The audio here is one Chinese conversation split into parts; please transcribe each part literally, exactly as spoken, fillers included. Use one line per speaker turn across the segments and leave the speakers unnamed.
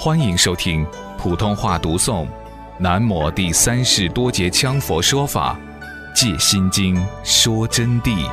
欢迎收听普通话读诵南摩第三世多杰羌佛说法戒心经说真谛。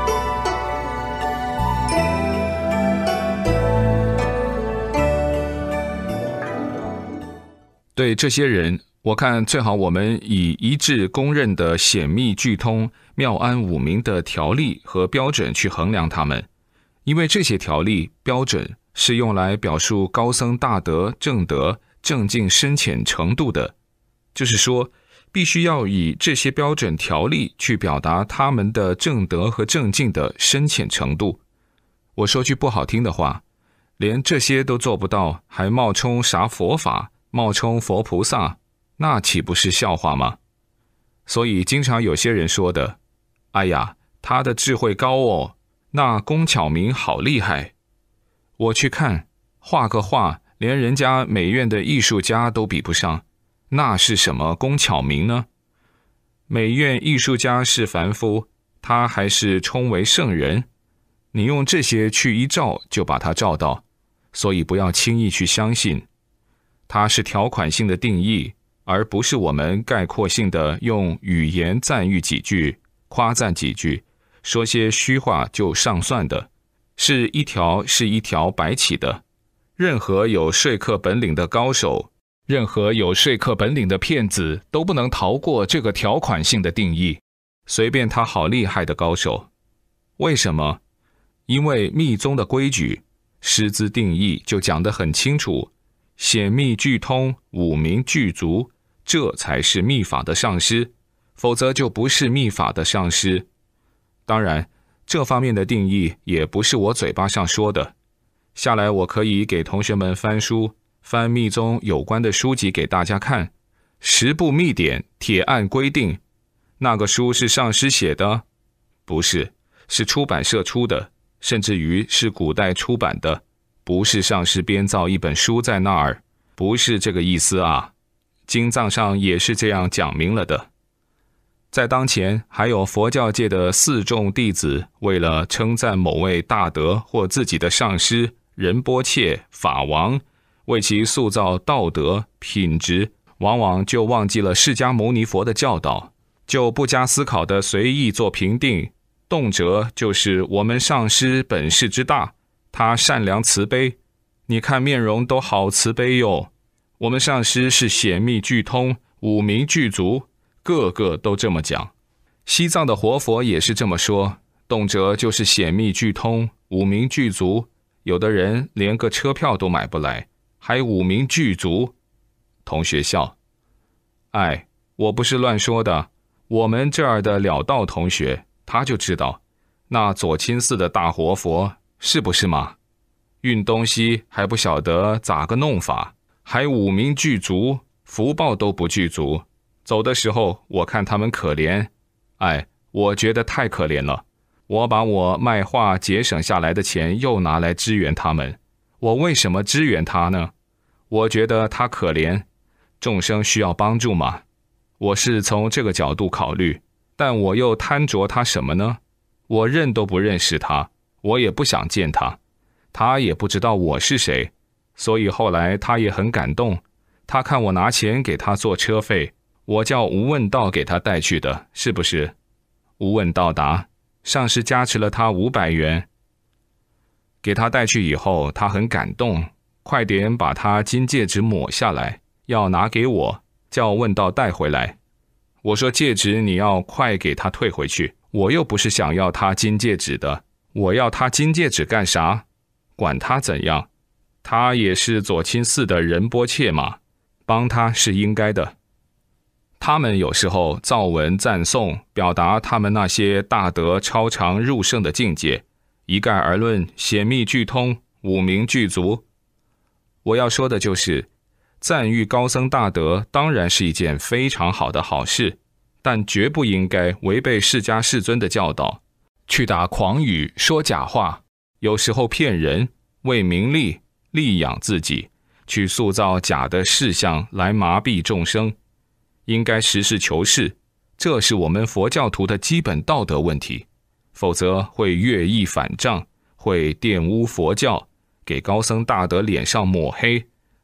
对这些人，我看最好我们以一致公认的显密具通妙安五明的条例和标准去衡量他们，因为这些条例标准是用来表述高僧大德正德正境深浅程度的，就是说必须要以这些标准条例去表达他们的正德和正境的深浅程度。我说句不好听的话，连这些都做不到，还冒充啥佛法，冒充佛菩萨，那岂不是笑话吗？所以经常有些人说的，哎呀，他的智慧高哦，那工巧明好厉害。我去看，画个画，连人家美院的艺术家都比不上，那是什么工巧明呢？美院艺术家是凡夫，他还是充为圣人，你用这些去一照就把他照到，所以不要轻易去相信。它是条款性的定义，而不是我们概括性的用语言赞誉几句，夸赞几句，说些虚话就上算的，是一条是一条摆起的。任何有说客本领的高手，任何有说客本领的骗子都不能逃过这个条款性的定义，随便他好厉害的高手。为什么？因为密宗的规矩师资定义就讲得很清楚，显密具通，五明具足，这才是密法的上师，否则就不是密法的上师。当然这方面的定义也不是我嘴巴上说的，下来我可以给同学们翻书，翻密宗有关的书籍给大家看，十部密典铁案规定，那个书是上师写的？不是，是出版社出的，甚至于是古代出版的，不是上师编造一本书在那儿，不是这个意思啊。经藏上也是这样讲明了的。在当前还有佛教界的四众弟子，为了称赞某位大德或自己的上师仁波切、法王，为其塑造道德品质，往往就忘记了释迦牟尼佛的教导，就不加思考的随意做评定，动辄就是我们上师本事之大，他善良慈悲，你看面容都好慈悲哟。我们上师是显密具通，五明具足，个个都这么讲。西藏的活佛也是这么说，动辄就是显密具通，五明具足，有的人连个车票都买不来，还五明具足。同学笑，哎，我不是乱说的，我们这儿的了道同学他就知道，那左亲寺的大活佛是不是嘛？运东西还不晓得咋个弄法，还五明具足，福报都不具足，走的时候我看他们可怜，哎，我觉得太可怜了。我把我卖画节省下来的钱又拿来支援他们，我为什么支援他呢？我觉得他可怜，众生需要帮助嘛，我是从这个角度考虑，但我又贪着他什么呢？我认都不认识他，我也不想见他，他也不知道我是谁，所以后来他也很感动，他看我拿钱给他做车费，我叫无问道给他带去的，是不是？无问道答，上师加持了他五百元，给他带去以后，他很感动，快点把他金戒指抹下来，要拿给我，叫问道带回来。我说戒指你要快给他退回去，我又不是想要他金戒指的，我要他金戒指干啥？管他怎样，他也是左亲寺的仁波切嘛，帮他是应该的。他们有时候造文赞颂，表达他们那些大德超常入圣的境界，一概而论显密具通，五明具足。我要说的就是，赞誉高僧大德当然是一件非常好的好事，但绝不应该违背释迦世尊的教导，去打诳语说假话，有时候骗人，为名利利养自己，去塑造假的事项来麻痹众生。应该实事求是，这是我们佛教徒的基本道德问题，否则会越议反仗，会玷污佛教，给高僧大德脸上抹黑，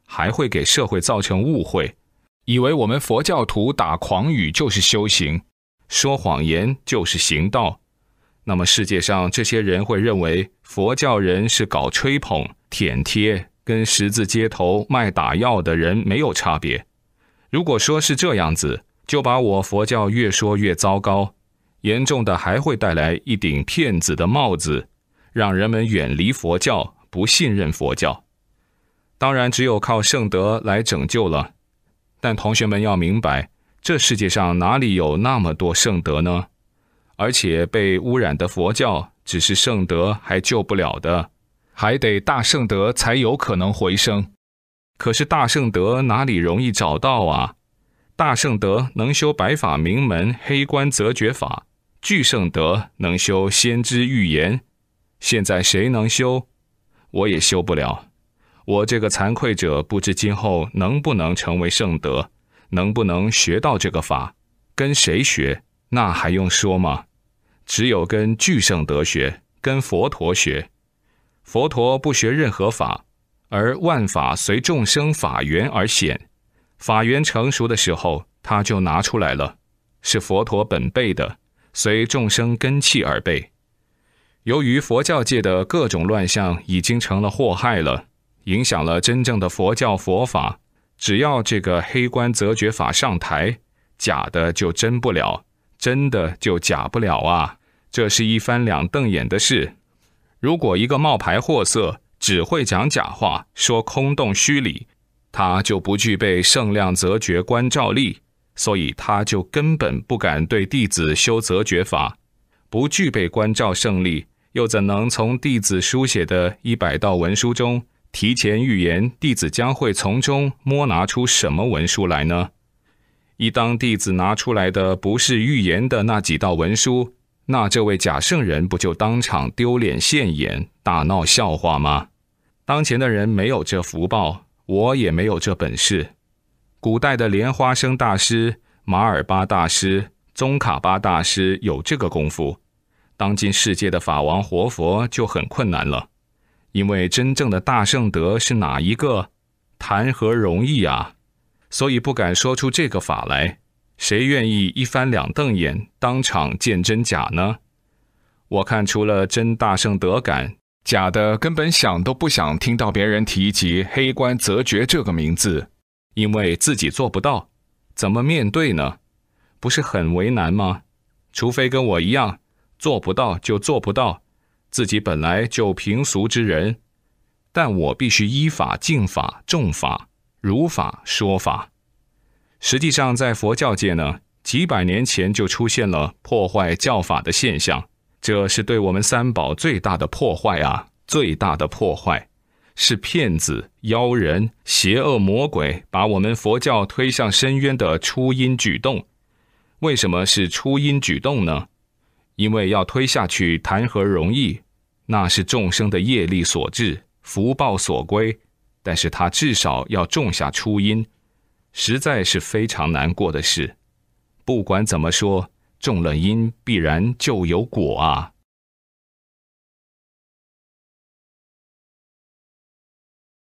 还会给社会造成误会，以为我们佛教徒打诳语就是修行，说谎言就是行道。那么世界上这些人会认为佛教人是搞吹捧、舔贴，跟十字街头卖打药的人没有差别。如果说是这样子，就把我佛教越说越糟糕，严重的还会带来一顶骗子的帽子，让人们远离佛教，不信任佛教。当然只有靠圣德来拯救了，但同学们要明白，这世界上哪里有那么多圣德呢？而且被污染的佛教只是圣德还救不了的，还得大圣德才有可能回升。可是大圣德哪里容易找到啊？大圣德能修白法明门黑观则觉法，巨圣德能修先知预言，现在谁能修？我也修不了。我这个惭愧者不知今后能不能成为圣德，能不能学到这个法，跟谁学？那还用说吗？只有跟巨圣德学，跟佛陀学。佛陀不学任何法，而万法随众生法缘而显，法缘成熟的时候他就拿出来了，是佛陀本备的，随众生根器而备。由于佛教界的各种乱象已经成了祸害了，影响了真正的佛教佛法，只要这个黑观则觉法上台，假的就真不了，真的就假不了啊！这是一翻两瞪眼的事。如果一个冒牌货色只会讲假话，说空洞虚理，他就不具备圣量则觉观照力，所以他就根本不敢对弟子修则觉法。不具备观照圣力，又怎能从弟子书写的一百道文书中提前预言弟子将会从中摸拿出什么文书来呢？一当弟子拿出来的不是预言的那几道文书，那这位假圣人不就当场丢脸现眼，大闹笑话吗？当前的人没有这福报，我也没有这本事。古代的莲花生大师、马尔巴大师、宗喀巴大师有这个功夫，当今世界的法王活佛就很困难了。因为真正的大圣德是哪一个？谈何容易啊！所以不敢说出这个法来，谁愿意一翻两瞪眼，当场见真假呢？我看除了真大圣德感，假的根本想都不想听到别人提及黑观则觉这个名字，因为自己做不到，怎么面对呢？不是很为难吗？除非跟我一样，做不到就做不到，自己本来就平俗之人，但我必须依法敬法重法如法说法。实际上在佛教界呢，几百年前就出现了破坏教法的现象，这是对我们三宝最大的破坏啊！最大的破坏是骗子、妖人、邪恶魔鬼把我们佛教推向深渊的初因举动。为什么是初因举动呢？因为要推下去谈何容易，那是众生的业力所致，福报所归，但是他至少要种下初因，实在是非常难过的事。不管怎么说，种了因必然就有果啊。